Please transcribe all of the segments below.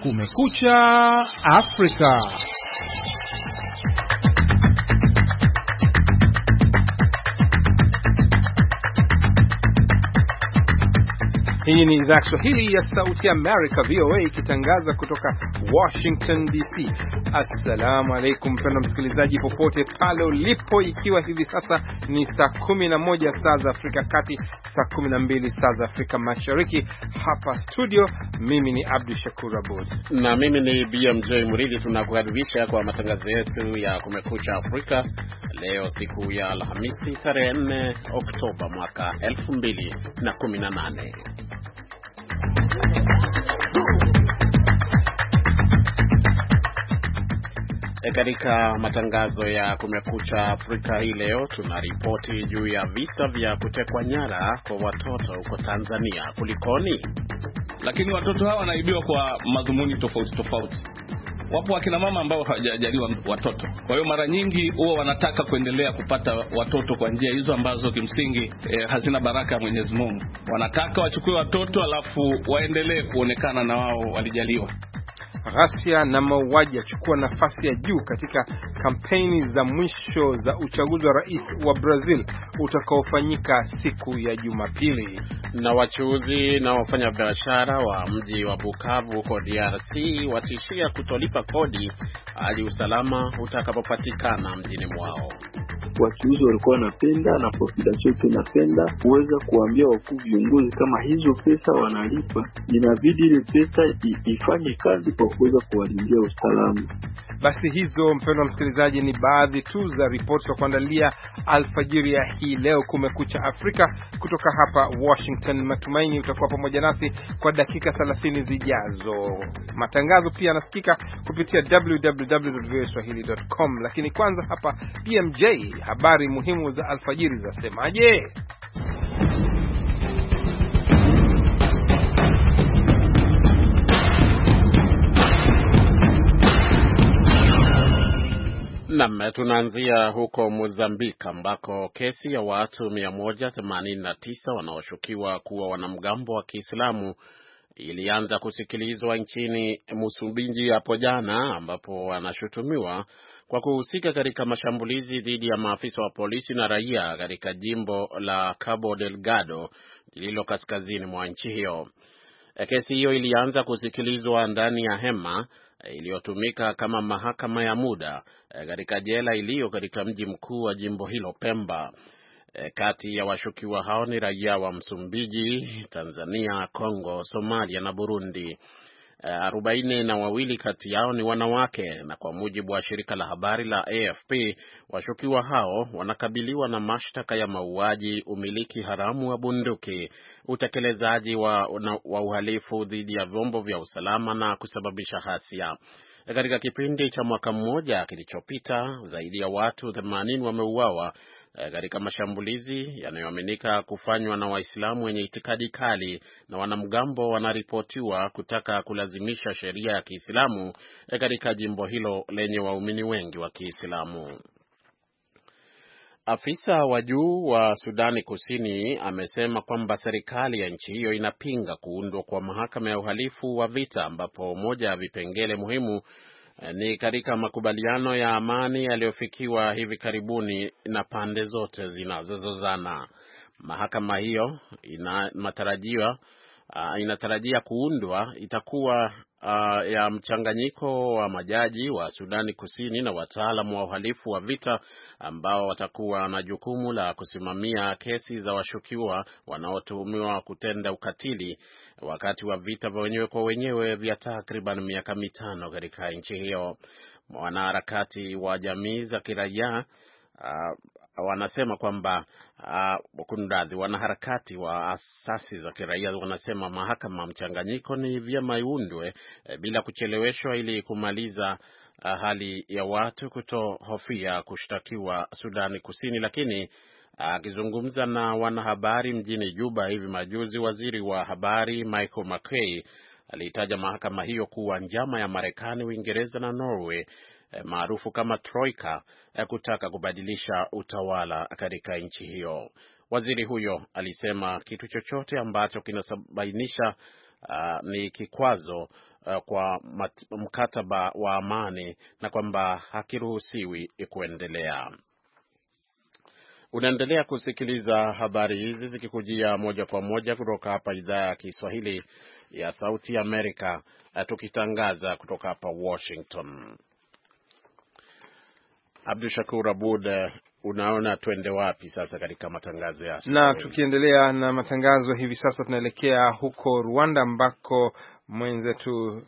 Kumekucha Afrika. Hii ni idhaa ya Kiswahili ya Sauti ya America, VOA, ikitangaza kutoka Washington DC. Assalamu alaikum mpendwa msikilizaji popote pale ulipo, ikiwa hivi sasa ni saa 11 saa za Afrika Kati, saa 12 saa za Afrika Mashariki. Hapa studio mimi ni Abdul Shakur Abud na mimi ni BMJ Muridi. Tunakukaribisha kwa matangazo yetu ya Kumekucha Afrika leo siku ya Alhamisi tarehe 4 Oktoba mwaka 2018. Katika matangazo ya Kumekucha Afrika hii leo tunaripoti juu ya visa vya kutekwa nyara kwa watoto huko Tanzania. Kulikoni? Lakini watoto hawa wanaibiwa kwa madhumuni tofauti tofauti. Wapo wakina mama ambao hawajajaliwa watoto. Kwa hiyo mara nyingi huwa wanataka kuendelea kupata watoto kwa njia hizo ambazo kimsingi hazina baraka ya Mwenyezi Mungu. Wanataka wachukue watoto alafu waendelee kuonekana na wao walijaliwa. Ghasia na mauaji yachukua nafasi ya juu katika kampeni za mwisho za uchaguzi wa rais wa Brazil utakaofanyika siku ya Jumapili. Na wachuuzi na wafanyabiashara wa mji wa Bukavu huko DRC watishia kutolipa kodi hadi usalama utakapopatikana mjini mwao. Wachuuzi walikuwa wanapenda na population inapenda kuweza kuambia wakuu viongozi kama hizo pesa wanalipa, inabidi ile pesa ifanye kazi kwa kuweza kuwalindia usalama. Basi hizo mpendwa msikilizaji ni baadhi tu za ripoti za kuandalia alfajiri ya hii leo Kumekucha Afrika kutoka hapa Washington. Matumaini utakuwa pamoja nasi kwa dakika 30 zijazo. Matangazo pia yanasikika kupitia www.voaswahili.com. Lakini kwanza hapa BMJ, habari muhimu za alfajiri zasemaje? Naam, tunaanzia huko Mozambiki ambako kesi ya watu 189 wanaoshukiwa kuwa wanamgambo wa Kiislamu ilianza kusikilizwa nchini Msumbiji hapo jana, ambapo wanashutumiwa kwa kuhusika katika mashambulizi dhidi ya maafisa wa polisi na raia katika jimbo la Cabo Delgado lililo kaskazini mwa nchi hiyo. Kesi hiyo ilianza kusikilizwa ndani ya hema iliyotumika kama mahakama ya muda katika jela iliyo katika mji mkuu wa jimbo hilo, Pemba. Kati ya washukiwa hao ni raia wa Msumbiji, Tanzania, Kongo, Somalia na Burundi. 42 kati yao ni wanawake, na kwa mujibu wa shirika la habari la AFP, washukiwa hao wanakabiliwa na mashtaka ya mauaji, umiliki haramu wa bunduki, utekelezaji wa uhalifu dhidi ya vyombo vya usalama na kusababisha ghasia. Katika kipindi cha mwaka mmoja kilichopita, zaidi ya watu 80 wameuawa katika mashambulizi yanayoaminika kufanywa na Waislamu wenye itikadi kali, na wanamgambo wanaripotiwa kutaka kulazimisha sheria ya Kiislamu katika jimbo hilo lenye waumini wengi wa Kiislamu. Afisa wa juu wa Sudani Kusini amesema kwamba serikali ya nchi hiyo inapinga kuundwa kwa mahakama ya uhalifu wa vita, ambapo moja ya vipengele muhimu ni katika makubaliano ya amani yaliyofikiwa hivi karibuni na pande zote zinazozozana. Mahakama hiyo inatarajia kuundwa itakuwa ya mchanganyiko wa majaji wa Sudani Kusini na wataalamu wa uhalifu wa vita ambao watakuwa na jukumu la kusimamia kesi za washukiwa wanaotuhumiwa kutenda ukatili wakati wa vita vya wenyewe kwa wenyewe vya takriban miaka 5 katika nchi hiyo. Wanaharakati wa jamii za kiraia wanasema kwamba wanaharakati wa asasi za kiraia wanasema mahakama mchanganyiko ni vyema iundwe bila kucheleweshwa ili kumaliza hali ya watu kutohofia kushtakiwa Sudani Kusini. Lakini akizungumza na wanahabari mjini Juba hivi majuzi, waziri wa habari Michael McKay alitaja mahakama hiyo kuwa njama ya Marekani, Uingereza na Norway maarufu kama Troika kutaka kubadilisha utawala katika nchi hiyo. Waziri huyo alisema kitu chochote ambacho kinasabainisha ni kikwazo kwa mkataba wa amani na kwamba hakiruhusiwi kuendelea. Unaendelea kusikiliza habari hizi zikikujia moja kwa moja kutoka hapa idhaa ya Kiswahili ya Sauti ya Amerika, tukitangaza kutoka hapa Washington. Abdul Shakur Abud, unaona tuende wapi sasa katika matangazo ya na tukiendelea na matangazo hivi sasa tunaelekea huko Rwanda ambako mwenzetu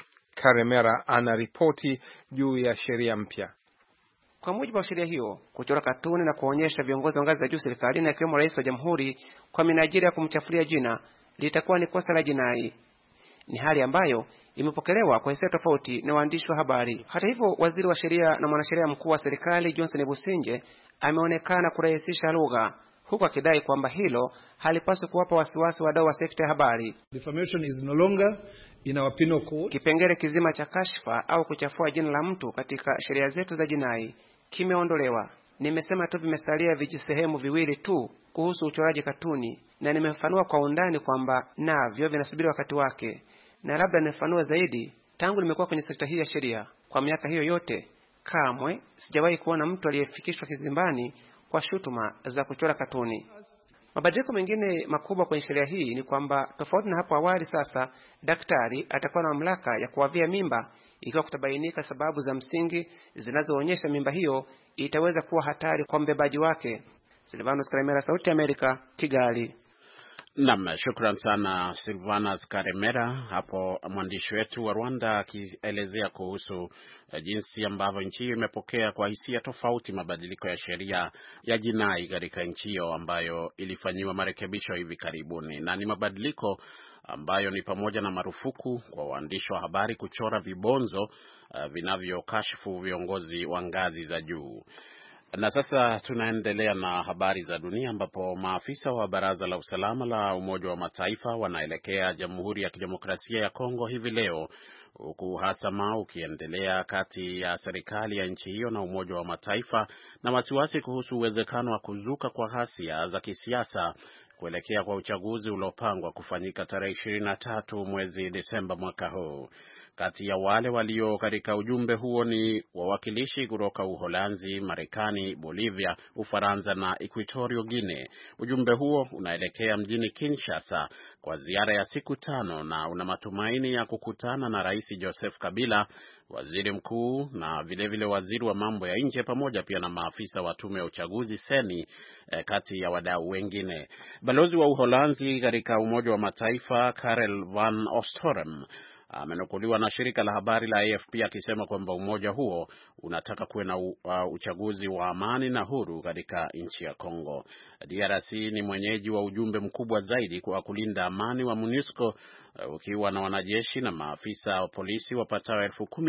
Karemera ana ripoti juu ya sheria mpya. Kwa mujibu wa sheria hiyo, kuchora katuni na kuonyesha viongozi wa ngazi za juu serikalini akiwemo rais wa jamhuri kwa minajili ya kumchafulia jina litakuwa ni kosa la jinai. Ni hali ambayo imepokelewa kwa hisia tofauti na waandishi wa habari. Hata hivyo, waziri wa sheria na mwanasheria mkuu wa serikali Johnson Businje ameonekana kurahisisha lugha, huku akidai kwamba hilo halipaswi kuwapa wasiwasi wadau wa sekta ya habari. Defamation is no longer in our penal code. Kipengele kizima cha kashfa au kuchafua jina la mtu katika sheria zetu za jinai kimeondolewa. Nimesema tu vimesalia vijisehemu viwili tu kuhusu uchoraji katuni, na nimefafanua kwa undani kwamba navyo vinasubiri wakati wake. Na labda nifafanue zaidi, tangu nimekuwa kwenye sekta hii ya sheria kwa miaka hiyo yote, kamwe sijawahi kuona mtu aliyefikishwa kizimbani kwa shutuma za kuchora katuni. Mabadiliko mengine makubwa kwenye sheria hii ni kwamba tofauti na hapo awali, sasa daktari atakuwa na mamlaka ya kuwavia mimba ikiwa kutabainika sababu za msingi zinazoonyesha mimba hiyo itaweza kuwa hatari kwa mbebaji wake. Silvanus Karemera, Sauti ya Amerika, Kigali. Naam, shukran sana Silvanus Karemera, hapo mwandishi wetu wa Rwanda akielezea kuhusu jinsi ambavyo nchi hiyo imepokea kwa hisia tofauti mabadiliko ya sheria ya jinai katika nchi hiyo ambayo ilifanyiwa marekebisho hivi karibuni. Na ni mabadiliko ambayo ni pamoja na marufuku kwa waandishi wa habari kuchora vibonzo vinavyokashifu viongozi wa ngazi za juu. Na sasa tunaendelea na habari za dunia ambapo maafisa wa Baraza la Usalama la Umoja wa Mataifa wanaelekea Jamhuri ya Kidemokrasia ya Kongo hivi leo, huku uhasama ukiendelea kati ya serikali ya nchi hiyo na Umoja wa Mataifa na wasiwasi kuhusu uwezekano wa kuzuka kwa ghasia za kisiasa kuelekea kwa uchaguzi uliopangwa kufanyika tarehe 23 mwezi Desemba mwaka huu. Kati ya wale walio katika ujumbe huo ni wawakilishi kutoka Uholanzi, Marekani, Bolivia, Ufaransa na Equatorial Guinea. Ujumbe huo unaelekea mjini Kinshasa kwa ziara ya siku 5 na una matumaini ya kukutana na Rais Joseph Kabila, waziri mkuu na vilevile waziri wa mambo ya nje, pamoja pia na maafisa wa tume ya uchaguzi seni, kati ya wadau wengine. Balozi wa Uholanzi katika Umoja wa Mataifa Karel van Oostorem amenukuliwa na shirika la habari la AFP akisema kwamba umoja huo unataka kuwe na uchaguzi wa amani na huru katika nchi ya Kongo. DRC ni mwenyeji wa ujumbe mkubwa zaidi kwa kulinda amani wa MONUSCO, ukiwa na wanajeshi na maafisa wa polisi wapatao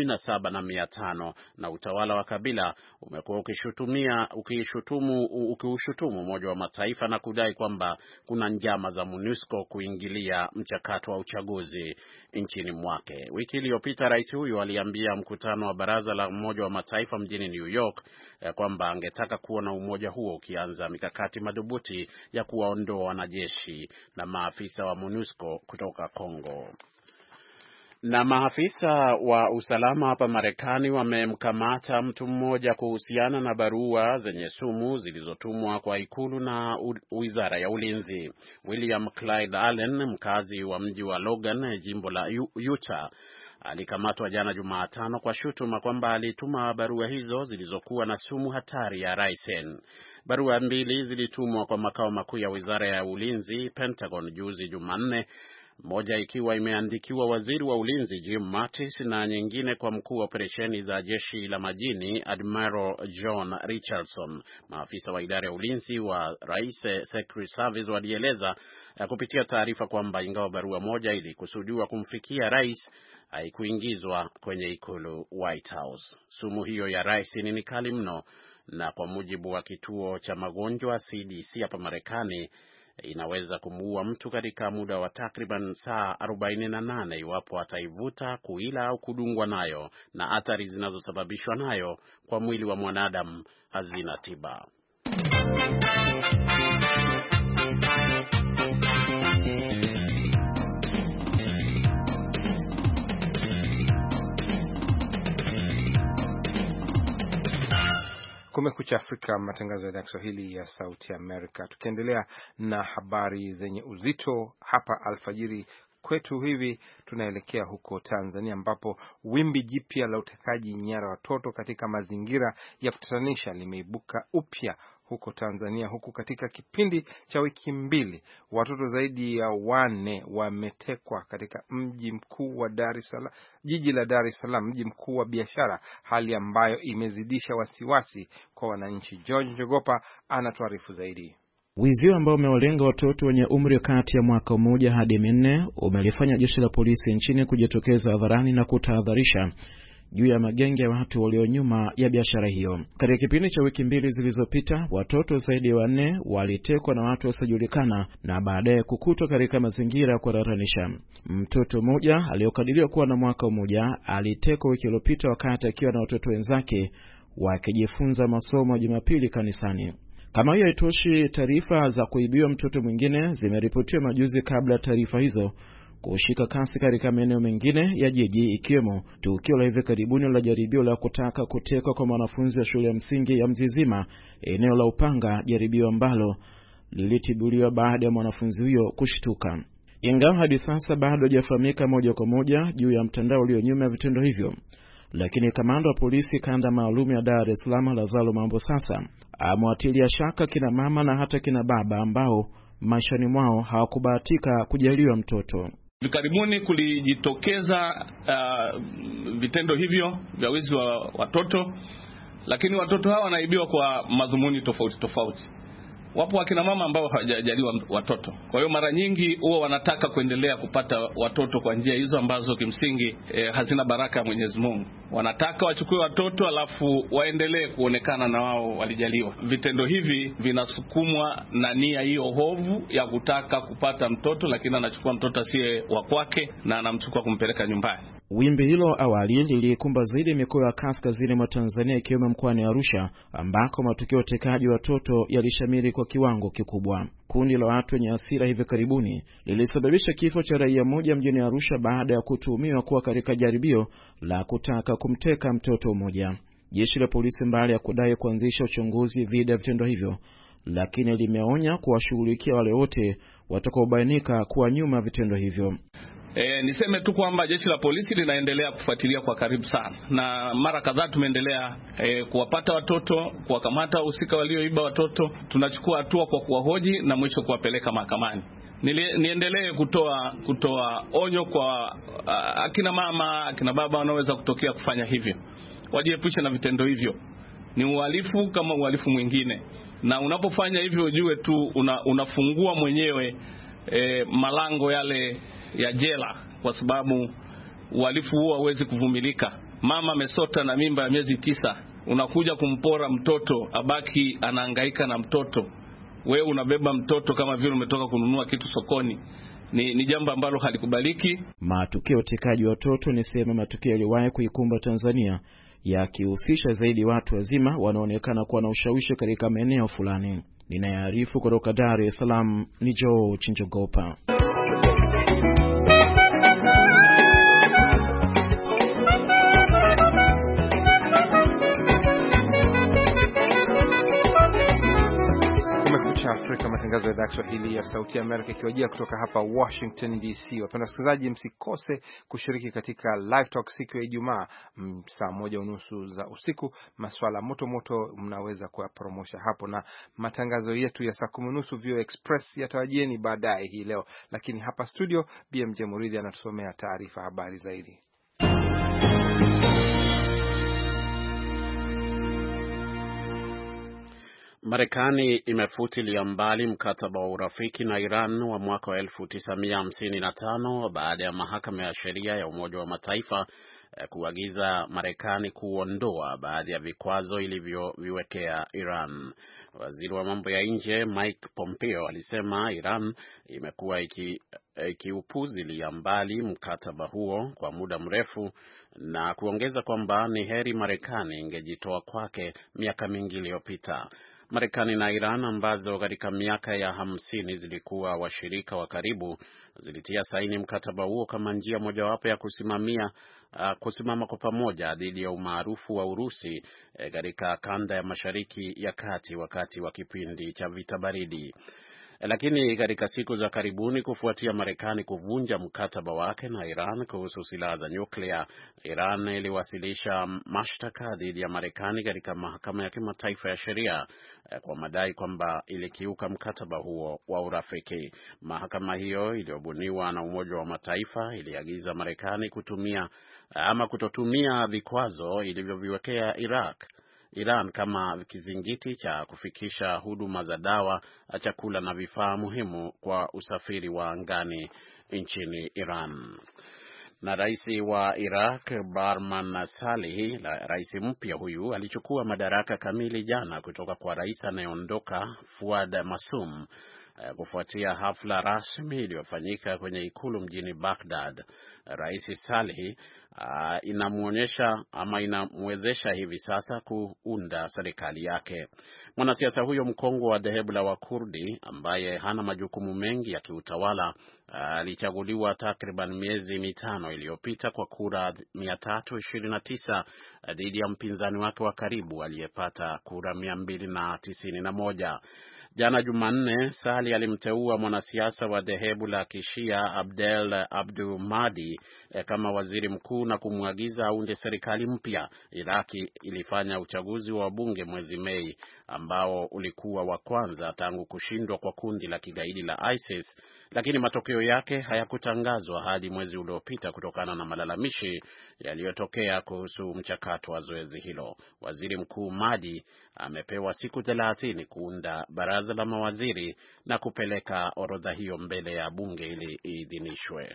17,500, na utawala wa Kabila umekuwa ukiushutumu Umoja wa Mataifa na kudai kwamba kuna njama za MONUSCO kuingilia mchakato wa uchaguzi nchini mwake. Wiki iliyopita rais huyu aliambia mkutano wa Baraza la Umoja wa Mataifa mjini New York kwamba angetaka kuona umoja huo ukianza mikakati madhubuti ya kuwaondoa wanajeshi na maafisa wa MONUSCO kutoka Kongo. Na maafisa wa usalama hapa Marekani wamemkamata mtu mmoja kuhusiana na barua zenye sumu zilizotumwa kwa ikulu na Wizara ya Ulinzi. William Clyde Allen, mkazi wa mji wa Logan, jimbo la Utah, alikamatwa jana Jumatano kwa shutuma kwamba alituma barua hizo zilizokuwa na sumu hatari ya ricin. Barua 2 zilitumwa kwa makao makuu ya Wizara ya Ulinzi, Pentagon, juzi Jumanne, moja ikiwa imeandikiwa waziri wa ulinzi Jim Mattis na nyingine kwa mkuu wa operesheni za jeshi la majini Admiral John Richardson. Maafisa wa idara ya ulinzi wa Rais Secret Service walieleza kupitia taarifa kwamba ingawa barua moja ilikusudiwa kumfikia rais, haikuingizwa kwenye ikulu White House. Sumu hiyo ya ricin ni kali mno, na kwa mujibu wa kituo cha magonjwa CDC hapa Marekani, inaweza kumuua mtu katika muda wa takriban saa 48 iwapo ataivuta, kuila au kudungwa nayo, na athari zinazosababishwa nayo kwa mwili wa mwanadamu hazina tiba. Kumekucha Afrika, matangazo ya Kiswahili ya Sauti ya Amerika. Tukiendelea na habari zenye uzito hapa alfajiri kwetu hivi, tunaelekea huko Tanzania ambapo wimbi jipya la utekaji nyara watoto katika mazingira ya kutatanisha limeibuka upya huko Tanzania, huku katika kipindi cha wiki mbili watoto zaidi ya 4 wametekwa katika mji mkuu wa jiji la Dar es Salaam, mji mkuu wa biashara, hali ambayo imezidisha wasiwasi kwa wananchi. George Njogopa anatuarifu zaidi. Wizi ambao umewalenga watoto wenye umri kati ya mwaka 1 hadi 4 umelifanya jeshi la polisi nchini kujitokeza hadharani na kutahadharisha juu ya magenge ya watu walio nyuma ya biashara hiyo. Katika kipindi cha wiki 2 zilizopita, watoto zaidi ya 4 walitekwa na watu wasiojulikana na baadaye kukutwa katika mazingira ya kutatanisha. Mtoto mmoja aliyokadiriwa kuwa na mwaka 1 alitekwa wiki iliyopita wakati akiwa na watoto wenzake wakijifunza masomo ya Jumapili kanisani. Kama hiyo haitoshi, taarifa za kuibiwa mtoto mwingine zimeripotiwa majuzi kabla taarifa hizo kushika kasi katika maeneo mengine ya jiji, ikiwemo tukio la hivi karibuni la jaribio la kutaka kutekwa kwa mwanafunzi wa shule ya msingi ya Mzizima eneo la Upanga, jaribio ambalo lilitibuliwa baada ya mwanafunzi huyo kushtuka. Ingawa hadi sasa bado hajafahamika moja kwa moja juu ya mtandao ulio nyuma ya vitendo hivyo, lakini kamanda wa polisi kanda maalum ya Dar es Salaam Lazaro Mambo sasa amewatilia shaka kina mama na hata kina baba ambao maishani mwao hawakubahatika kujaliwa mtoto. Karibuni kulijitokeza vitendo hivyo vya wizi wa watoto, lakini watoto hawa wanaibiwa kwa madhumuni tofauti tofauti. Wapo wakina mama ambao hawajaliwa watoto. Kwa hiyo mara nyingi huwa wanataka kuendelea kupata watoto kwa njia hizo ambazo kimsingi hazina baraka ya Mwenyezi Mungu. Wanataka wachukue watoto alafu waendelee kuonekana na wao walijaliwa. Vitendo hivi vinasukumwa na nia hiyo hovu ya kutaka kupata mtoto, lakini anachukua mtoto asiye wa kwake na anamchukua kumpeleka nyumbani. Wimbi hilo awali lilikumba zaidi mikoa ya kaskazini mwa Tanzania, ikiwemo mkoani Arusha ambako matukio ya utekaji watoto yalishamiri kwa kiwango kikubwa. Kundi la watu wenye hasira hivi karibuni lilisababisha kifo cha raia mmoja mjini Arusha baada ya kutuhumiwa kuwa katika jaribio la kutaka kumteka mtoto mmoja. Jeshi la polisi, mbali ya kudai kuanzisha uchunguzi dhidi ya vitendo hivyo, lakini limeonya kuwashughulikia wale wote watakaobainika kuwa nyuma vitendo hivyo. Niseme tu kwamba jeshi la polisi linaendelea kufuatilia kwa karibu sana, na mara kadhaa tumeendelea kuwapata watoto, kuwakamata wahusika walioiba watoto. Tunachukua hatua kwa kuwahoji na mwisho kuwapeleka mahakamani. Niendelee kutoa onyo kwa akina mama, akina baba wanaoweza kutokea kufanya hivyo. Wajiepushe na vitendo hivyo. Ni uhalifu kama uhalifu mwingine, na unapofanya hivyo ujue tu unafungua mwenyewe malango yale ya jela, kwa sababu uhalifu huo hauwezi kuvumilika. Mama amesota na mimba ya miezi 9, unakuja kumpora mtoto, abaki anahangaika na mtoto. Wewe unabeba mtoto kama vile umetoka kununua kitu sokoni. Ni jambo ambalo halikubaliki. Matukio ya utekaji watoto ni sehemu matukio yaliwahi kuikumba Tanzania, yakihusisha zaidi watu wazima wanaonekana kuwa na ushawishi katika maeneo fulani. Ninaarifu kutoka Dar es Salaam ni George Njogopa. Afrika, matangazo ya Kiswahili ya Sauti ya Amerika ikiwajia kutoka hapa Washington DC. Wapenda wasikilizaji, msikose kushiriki katika Live Talk siku ya Ijumaa saa 1:30 za usiku. Masuala moto moto mnaweza kuyapromosha hapo, na matangazo yetu ya saa 10:30 Vio Express yatawajieni baadaye hii leo. Lakini hapa studio BMJ Muridhi anatusomea taarifa habari zaidi. Marekani imefutilia mbali mkataba wa urafiki na Iran wa mwaka wa 1955 baada ya mahakama ya sheria ya Umoja wa Mataifa kuagiza Marekani kuondoa baadhi ya vikwazo ilivyoviwekea Iran. Waziri wa mambo ya nje Mike Pompeo alisema Iran imekuwa ikiupuzilia mbali mkataba huo kwa muda mrefu, na kuongeza kwamba ni heri Marekani ingejitoa kwake miaka mingi iliyopita. Marekani na Iran ambazo katika miaka ya 50 zilikuwa washirika wa karibu zilitia saini mkataba huo kama njia mojawapo ya kusimama kwa pamoja dhidi ya umaarufu wa Urusi katika kanda ya Mashariki ya Kati wakati wa kipindi cha vita baridi. Lakini katika siku za karibuni, kufuatia Marekani kuvunja mkataba wake na Iran kuhusu silaha za nyuklia, Iran iliwasilisha mashtaka dhidi ya Marekani katika mahakama ya kimataifa ya sheria kwa madai kwamba ilikiuka mkataba huo wa urafiki. Mahakama hiyo iliyobuniwa na Umoja wa Mataifa iliagiza Marekani kutotumia vikwazo ilivyoviwekea Iran kama kizingiti cha kufikisha huduma za dawa, chakula na vifaa muhimu kwa usafiri wa angani nchini Iran. Na rais wa Iraq Barman Salih, rais mpya huyu, alichukua madaraka kamili jana kutoka kwa rais anayeondoka Fuad Masum kufuatia hafla rasmi iliyofanyika kwenye ikulu mjini Baghdad. Rais Salih inamwezesha hivi sasa kuunda serikali yake. Mwanasiasa huyo mkongwe wa dhehebu la Wakurdi ambaye hana majukumu mengi ya kiutawala alichaguliwa takriban miezi mitano iliyopita kwa kura 329 dhidi ya mpinzani wake wa karibu aliyepata kura 291. Jana Jumanne, Sali alimteua mwanasiasa wa dhehebu la Kishia Abdel Abdul Mahdi kama waziri mkuu na kumwagiza aunde serikali mpya. Iraki ilifanya uchaguzi wa bunge mwezi Mei ambao ulikuwa wa kwanza tangu kushindwa kwa kundi la kigaidi la ISIS, lakini matokeo yake hayakutangazwa hadi mwezi uliopita kutokana na malalamishi yaliyotokea kuhusu mchakato wa zoezi hilo. Waziri Mkuu Mahdi amepewa siku 30 kuunda baraza la mawaziri na kupeleka orodha hiyo mbele ya bunge ili iidhinishwe.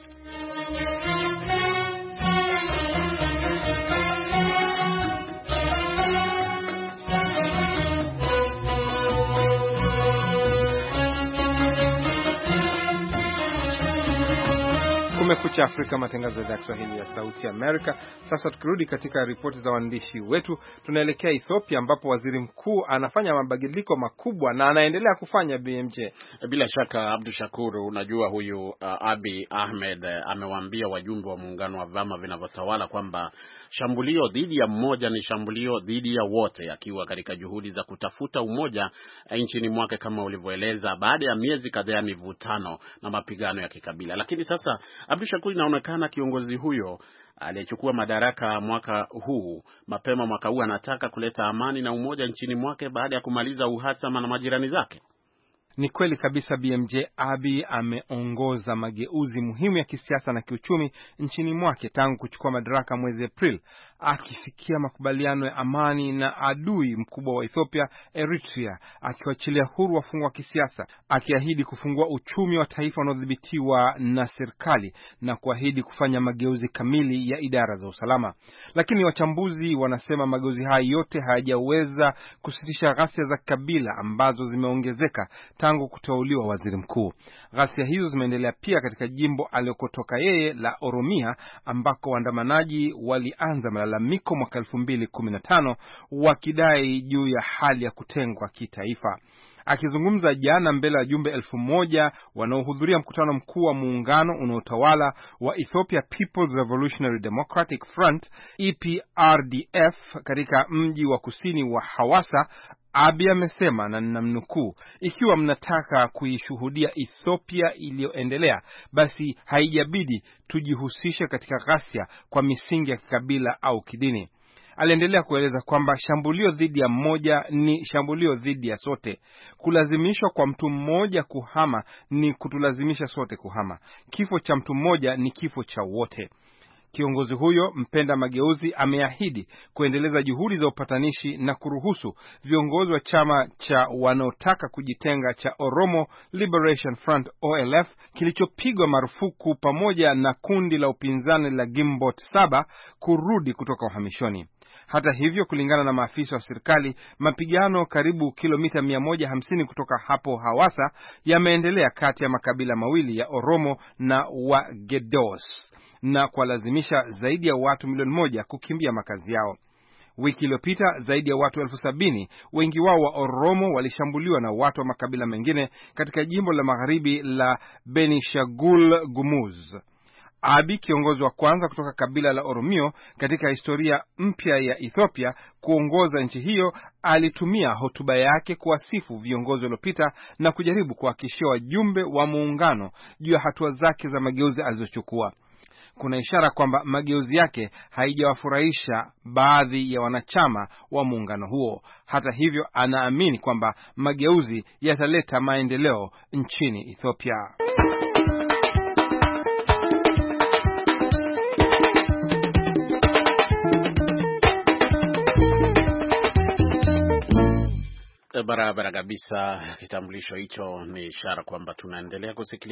Kumekucha Afrika, matangazo ya Kiswahili ya Sauti ya Amerika. Sasa tukirudi katika ripoti za waandishi wetu, tunaelekea Ethiopia ambapo waziri mkuu anafanya mabadiliko makubwa na anaendelea kufanya BMJ. Bila shaka Abdu Shakur, unajua huyu Abiy Ahmed amewaambia wajumbe wa muungano wa vyama vinavyotawala kwamba shambulio dhidi ya mmoja ni shambulio dhidi ya wote, akiwa katika juhudi za kutafuta umoja nchini mwake kama ulivyoeleza, baada ya miezi kadhaa ya mivutano na mapigano ya kikabila. Lakini sasa Abdul Shakur, inaonekana kiongozi huyo aliyechukua madaraka mapema mwaka huu anataka kuleta amani na umoja nchini mwake baada ya kumaliza uhasama na majirani zake. Ni kweli kabisa BMJ. Abiy ameongoza mageuzi muhimu ya kisiasa na kiuchumi nchini mwake tangu kuchukua madaraka mwezi Aprili, akifikia makubaliano ya amani na adui mkubwa wa Ethiopia, Eritrea, akiwachilia huru wafungwa wa kisiasa, akiahidi kufungua uchumi wa taifa unaodhibitiwa na serikali na kuahidi kufanya mageuzi kamili ya idara za usalama. Lakini wachambuzi wanasema mageuzi haya yote hayajaweza kusitisha ghasia za kabila ambazo zimeongezeka tangu kuteuliwa waziri mkuu. Ghasia hizo zimeendelea pia katika jimbo alikotoka yeye la Oromia, ambako waandamanaji walianza malalamiko mwaka 2015 wakidai juu ya hali ya kutengwa kitaifa. Akizungumza jana mbele ya jumbe 1000 wanaohudhuria mkutano mkuu wa muungano unaotawala wa Ethiopia People's Revolutionary Democratic Front EPRDF katika mji wa kusini wa Hawassa, Abiy amesema, na ninamnukuu, ikiwa mnataka kuishuhudia Ethiopia iliyoendelea, basi haijabidi tujihusishe katika ghasia kwa misingi ya kikabila au kidini. Aliendelea kueleza kwamba shambulio dhidi ya mmoja ni shambulio dhidi ya sote. Kulazimishwa kwa mtu mmoja kuhama ni kutulazimisha sote kuhama. Kifo cha mtu mmoja ni kifo cha wote. Kiongozi huyo mpenda mageuzi ameahidi kuendeleza juhudi za upatanishi na kuruhusu viongozi wa chama cha wanaotaka kujitenga cha Oromo Liberation Front OLF kilichopigwa marufuku pamoja na kundi la upinzani la Gimbot 7 kurudi kutoka uhamishoni. Hata hivyo, kulingana na maafisa wa serikali, mapigano karibu kilomita 150 kutoka hapo Hawassa yameendelea kati ya makabila mawili ya Oromo na Wagedos na kuwalazimisha zaidi ya watu milioni 1 kukimbia makazi yao. Wiki iliyopita zaidi ya watu 70,000, wengi wao wa Oromo, walishambuliwa na watu wa makabila mengine katika jimbo la magharibi la Benishangul Gumuz. Abiy, kiongozi wa kwanza kutoka kabila la Oromio katika historia mpya ya Ethiopia kuongoza nchi hiyo, alitumia hotuba yake kuwasifu viongozi waliopita na kujaribu kuhakikishia wajumbe wa muungano juu ya hatua zake za mageuzi alizochukua. Kuna ishara kwamba mageuzi yake haijawafurahisha baadhi ya wanachama wa muungano huo. Hata hivyo, anaamini kwamba mageuzi yataleta maendeleo nchini Ethiopia. Barabara kabisa. Kitambulisho hicho ni ishara kwamba tunaendelea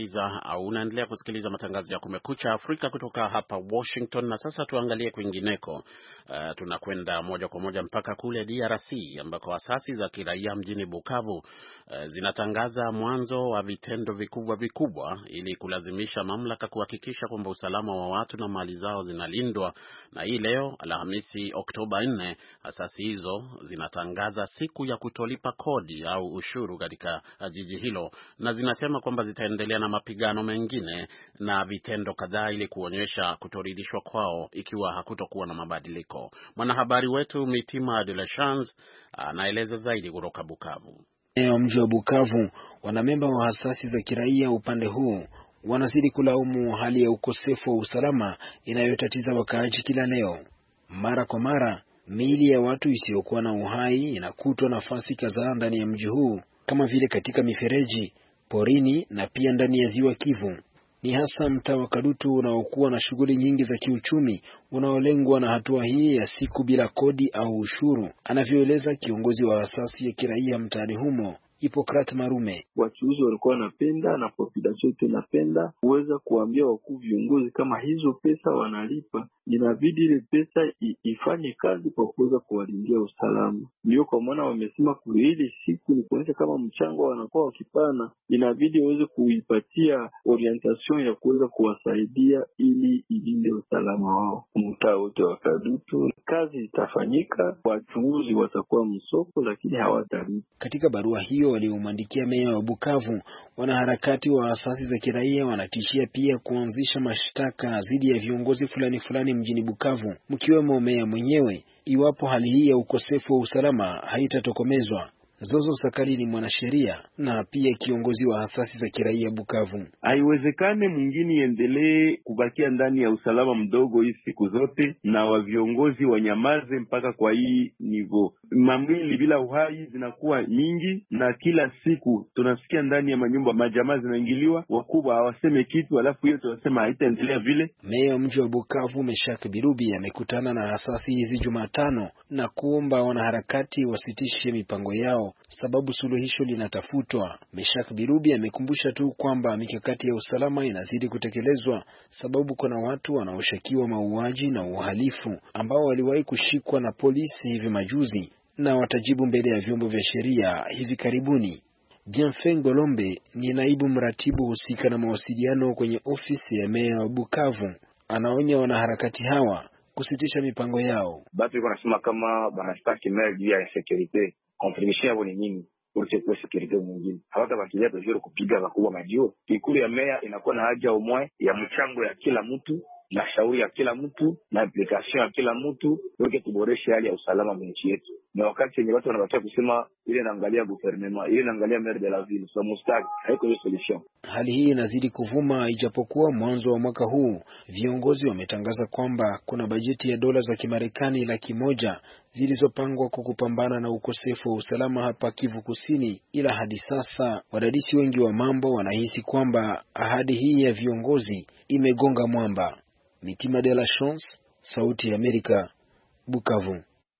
kusikiliza matangazo ya Kumekucha Afrika kutoka hapa Washington. Na sasa tuangalie kwingineko. Tunakwenda moja kwa moja mpaka kule DRC ambako asasi za kiraia mjini Bukavu zinatangaza mwanzo wa vitendo vikubwa ili kulazimisha mamlaka kuhakikisha kwamba usalama wa watu na mali zao zinalindwa. Na hii leo Alhamisi Oktoba 4, asasi hizo zinatangaza siku ya kutolipa kodi au ushuru katika jiji hilo, na zinasema kwamba zitaendelea na mapigano mengine na vitendo kadhaa ili kuonyesha kutoridhishwa kwao ikiwa hakutokuwa na mabadiliko. Mwanahabari wetu Mitima de la Chance anaeleza zaidi kutoka Bukavu. Mji wa Bukavu, wanamemba wa asasi za kiraia upande huu wanazidi kulaumu hali ya ukosefu wa usalama inayotatiza wakaaji kila leo. Mara kwa mara miili ya watu isiyokuwa na uhai inakutwa nafasi kadhaa ndani ya mji huu, kama vile katika mifereji, porini na pia ndani ya ziwa Kivu. Ni hasa mtaa wa Kadutu unaokuwa na shughuli nyingi za kiuchumi unaolengwa na hatua hii ya siku bila kodi au ushuru, anavyoeleza kiongozi wa asasi ya kiraia mtaani humo, Hippocrate Marume. Wachuuzi walikuwa wanapenda na population yote inapenda kuweza kuambia wakuu viongozi kama hizo pesa wanalipa, inabidi ile pesa ifanye kazi kwa kuweza kuwalindia usalama. Ndio kwa maana wamesema ile siku ni kuonyesha kama mchango wanakuwa wakipana, inabidi waweze kuipatia orientation ya kuweza kuwasaidia ili ilinde usalama wao. Mtaa wote wa Kadutu kazi itafanyika, wachuuzi watakuwa msoko lakini hawatalipa. Katika barua hiyo waliomwandikia meya wa Bukavu, wanaharakati wa asasi za kiraia wanatishia pia kuanzisha mashtaka dhidi ya viongozi fulani mjini Bukavu, mkiwemo meya mwenyewe, iwapo hali hii ya ukosefu wa usalama haitatokomezwa. Zozo Sakari ni mwanasheria na pia kiongozi wa asasi za kiraia Bukavu. Haiwezekane mwingine iendelee kubakia ndani ya usalama mdogo hii siku zote, na wa viongozi wanyamaze mpaka kwa hii nivo. Mamili bila uhai zinakuwa nyingi, na kila siku tunasikia ndani ya manyumba majamaa zinaingiliwa, wakubwa hawaseme kitu, alafu hiyo tunasema haitaendelea vile. Meya mji wa Bukavu Meshak Birubi amekutana na asasi hizi Jumatano na kuomba wanaharakati wasitishe mipango yao sababu suluhisho linatafutwa. Meshak Birubi amekumbusha tu kwamba mikakati ya usalama inazidi kutekelezwa, sababu kuna watu wanaoshukiwa mauaji na uhalifu ambao waliwahi kushikwa na polisi hivi majuzi na watajibu mbele ya vyombo vya sheria hivi karibuni. Bienfait Ngolombe ni naibu mratibu husika na mawasiliano kwenye ofisi ya meya wa Bukavu. Anaonya wanaharakati hawa kusitisha mipango yao. Batu iko nasema kama banastaki meya juu ya security, contribution yao ni nini kwa security mwingine. Hawata bakilia tujue kupiga wakubwa majio. Ikulu ya meya inakuwa na haja umwe ya mchango ya kila mtu na shauri ya kila mtu na application ya kila mtu, yote tuboreshe hali ya usalama nchi yetu. Na wakati yenye watu wanabakia kusema ile naangalia gouvernement, ile naangalia maire de la ville, so mustaki haiko hiyo solution. Hali hii inazidi kuvuma, ijapokuwa mwanzo wa mwaka huu viongozi wametangaza kwamba kuna bajeti ya dola za Kimarekani 100,000 zilizopangwa kupambana na ukosefu wa usalama hapa Kivu Kusini, ila hadi sasa wadadisi wengi wa mambo wanahisi kwamba ahadi hii ya viongozi imegonga mwamba. Mitima de la Chance, Sauti ya Amerika, Bukavu.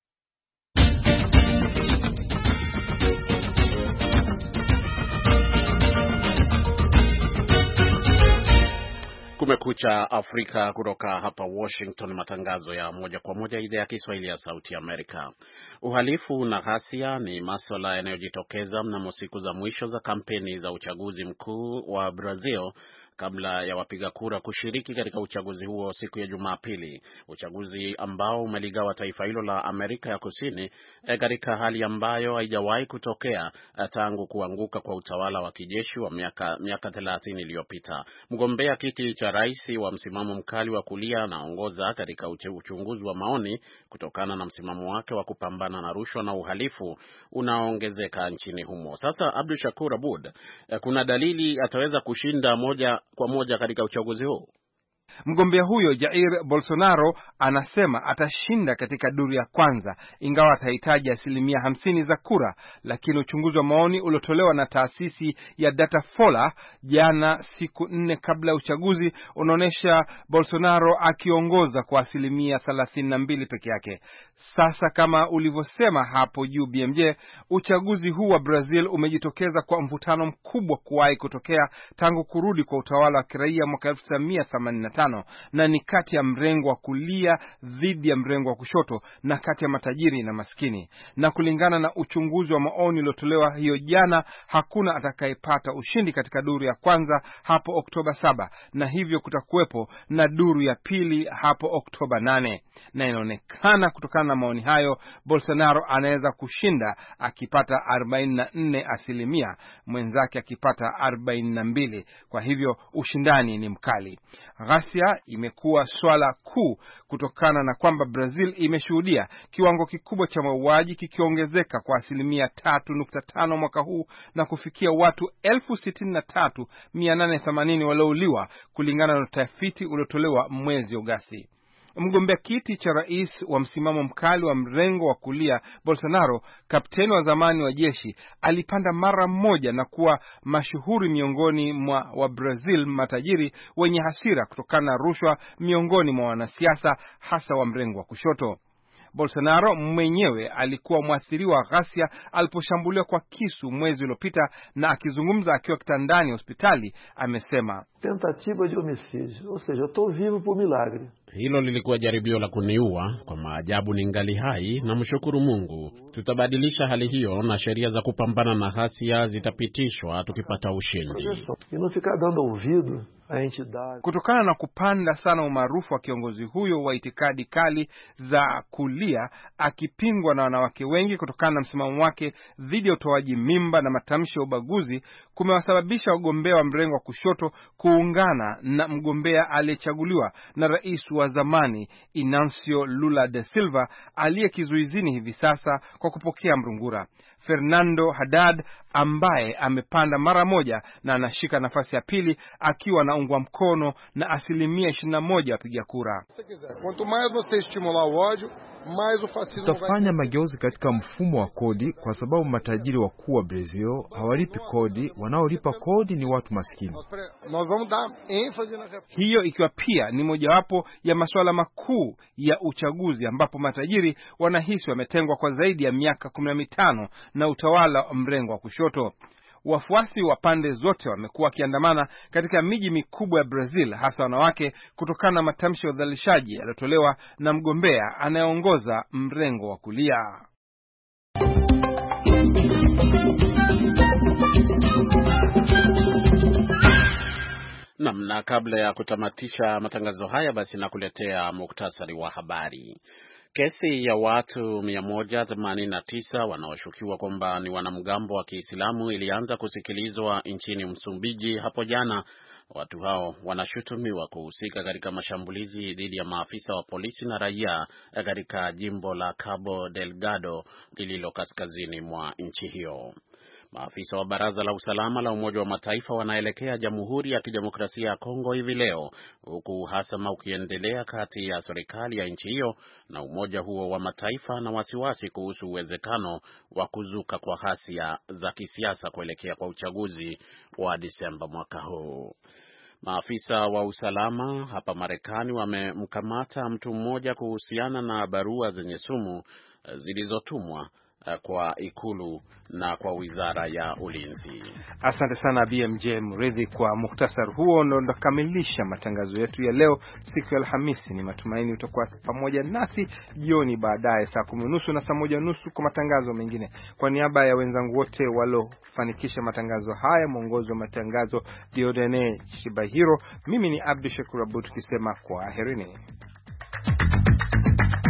Kumekucha Afrika kutoka hapa Washington, matangazo ya moja kwa moja idhaa ya Kiswahili ya Sauti ya Amerika. Uhalifu na ghasia ni masuala yanayojitokeza mnamo siku za mwisho za kampeni za uchaguzi mkuu wa Brazil kabla ya wapiga kura kushiriki katika uchaguzi huo siku ya Jumapili, uchaguzi ambao umeligawa taifa hilo la Amerika ya Kusini katika hali ambayo haijawahi kutokea tangu kuanguka kwa utawala wa kijeshi wa miaka 30 iliyopita. Mgombea kiti cha rais wa msimamo mkali wa kulia anaongoza katika uchunguzi wa maoni kutokana na msimamo wake wa kupambana na rushwa na uhalifu unaoongezeka nchini humo. Sasa Abdul Shakur Abud, kuna dalili ataweza kushinda moja kwa moja katika uchaguzi huu? Mgombea huyo Jair Bolsonaro anasema atashinda katika duru ya kwanza, ingawa atahitaji 50% za kura, lakini uchunguzi wa maoni uliotolewa na taasisi ya Datafolha jana, siku 4 kabla ya uchaguzi, unaonyesha Bolsonaro akiongoza kwa 32% peke yake. Sasa kama ulivyosema hapo juu BMJ, uchaguzi huu wa Brazil umejitokeza kwa mvutano mkubwa kuwahi kutokea tangu kurudi kwa utawala wa kiraia mwaka 1985, na ni kati ya mrengo wa kulia dhidi ya mrengo wa kushoto na kati ya matajiri na maskini. Na kulingana na uchunguzi wa maoni uliotolewa hiyo jana, hakuna atakayepata ushindi katika duru ya kwanza hapo Oktoba 7, na hivyo kutakuwepo na duru ya pili hapo Oktoba 8. Na inaonekana kutokana na maoni hayo Bolsonaro anaweza kushinda akipata 44%, mwenzake akipata 42. Kwa hivyo ushindani ni mkali. Ghasia imekuwa swala kuu kutokana na kwamba Brazil imeshuhudia kiwango kikubwa cha mauaji kikiongezeka kwa 3.5 mwaka huu na kufikia watu 63,880 waliouliwa kulingana na utafiti uliotolewa mwezi Agosti. Mgombea kiti cha rais wa msimamo mkali wa mrengo wa kulia Bolsonaro, kapteni wa zamani wa jeshi, alipanda mara moja na kuwa mashuhuri miongoni mwa wa Brazil matajiri wenye hasira kutokana na rushwa miongoni mwa wanasiasa hasa wa mrengo wa kushoto. Bolsonaro mwenyewe alikuwa mwathiriwa wa ghasia aliposhambuliwa kwa kisu mwezi uliopita, na akizungumza akiwa kitandani hospitali amesema, tentativa de homicídio, ou seja, eu tô vivo por milagre. Hilo lilikuwa jaribio la kuniua, kwa maajabu ningali hai na mshukuru Mungu. Tutabadilisha hali hiyo na sheria za kupambana na ghasia zitapitishwa tukipata ushindi. E não ficar dando ouvido a entidade. Kutokana na kupanda sana umaarufu wa kiongozi huyo wa itikadi kali za kulia, akipingwa na wanawake wengi kutokana na msimamo wake dhidi ya utoaji mimba na matamshi ya ubaguzi, kumewasababisha wagombea wa mrengo wa kushoto kuungana na mgombea aliyechaguliwa na rais wa zamani Inacio Lula da Silva aliye kizuizini hivi sasa kwa kupokea mrungura, Fernando Haddad, ambaye amepanda mara moja na anashika nafasi ya pili akiwa na ungwa mkono na 21% wapiga kura. Quanto mais você estimular o ódio, tutafanya mageuzi katika mfumo wa kodi, kwa sababu matajiri wakuu wa Brazil hawalipi kodi, wanaolipa kodi ni watu maskini. Hiyo ikiwa pia ni mojawapo ya masuala makuu ya uchaguzi, ambapo matajiri wanahisi wametengwa kwa zaidi ya miaka 15 na utawala wa mrengo wa kushoto. Wafuasi wa pande zote wamekuwa wakiandamana katika miji mikubwa ya Brazil, hasa wanawake, kutokana na matamshi ya udhalilishaji yaliyotolewa na mgombea anayeongoza mrengo wa kulia. Na kabla ya kutamatisha matangazo haya, basi nakuletea muktasari wa habari. Kesi ya watu 189 wanaoshukiwa kwamba ni wanamgambo wa Kiislamu ilianza kusikilizwa nchini Msumbiji hapo jana. Watu hao wanashutumiwa kuhusika katika mashambulizi dhidi ya maafisa wa polisi na raia katika jimbo la Cabo Delgado lililo kaskazini mwa nchi hiyo. Maafisa wa Baraza la Usalama la Umoja wa Mataifa wanaelekea Jamhuri ya Kidemokrasia ya Kongo hivi leo, huku uhasama ukiendelea kati ya serikali ya nchi hiyo na umoja huo wa Mataifa na wasiwasi kuhusu uwezekano wa kuzuka kwa ghasia za kisiasa kuelekea kwa uchaguzi wa Disemba mwaka huu. Maafisa wa usalama hapa Marekani wamemkamata mtu mmoja kuhusiana na barua zenye sumu zilizotumwa kwa ikulu na kwa wizara ya ulinzi. Asante sana BMJ Mridhi kwa muhtasari huo. Ndo ndakamilisha matangazo yetu ya leo siku ya Alhamisi. Ni matumaini utakuwa pamoja nasi jioni baadaye saa 10:30 na saa 1:30 kwa matangazo mengine. Kwa niaba ya wenzangu wote waliofanikisha matangazo haya, mwongozi wa matangazo Diodene Shibahiro, mimi ni Abdushakur Abud tukisema kwaherini.